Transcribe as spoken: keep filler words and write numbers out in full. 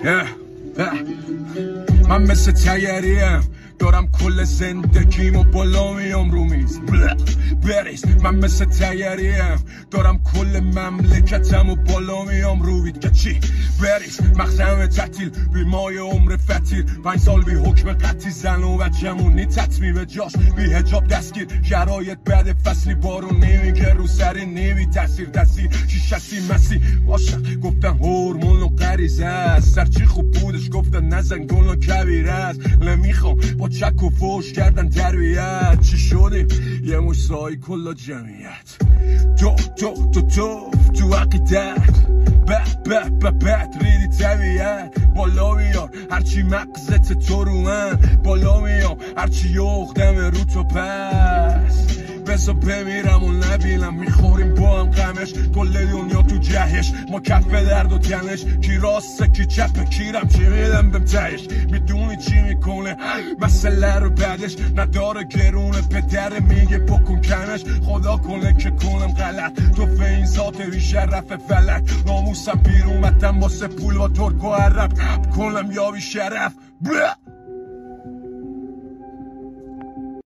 من مثل تیاریم دارم کل زندگیمو بالا میام رو میز بریز. من مثل تیاریم دارم کل مملکتمو بالا میام رو بید که چی بریز. مخزم تعطیل بیمای عمر فتیر، پنج سال بی حکم قطعی زن و بچمونی تطمیب جاش بی حجاب دستگیر. شرایط بعد فصلی بارون نمیگه رو سری نمی تاثیر تاثیر شیشسی مسی عاشق گفتن هورمون و غریزه است. سرچی خوب بودش گفتن نزن گل و کبیر است. نمیخوام با چک و فوش کردن تربیت. چی شدیم یه مش سایی کلا جمعیت. تو تو تو تو تو عقیدت بد بد بد بد ریدی طبیعت. بالا بیار هرچی مغزت تو رو من بالا میام هرچی یخدم رو تو پس بسا بمیرم و نبینم. میخوریم با هم غمش کل دنیا تو جهش. ما کف درد و تنش کی راسته کی چپه کیرم چی میدم بهم تهش. میدونی چی میکنه مسئله رو بعدش نداره گرونه. پدر میگه بکن کمش خدا کنه که کنم غلط. تو به این ذات بی شرف فلک ناموسم بیرون متن واسه پول و ترک و عرب کنم یا بی شرف.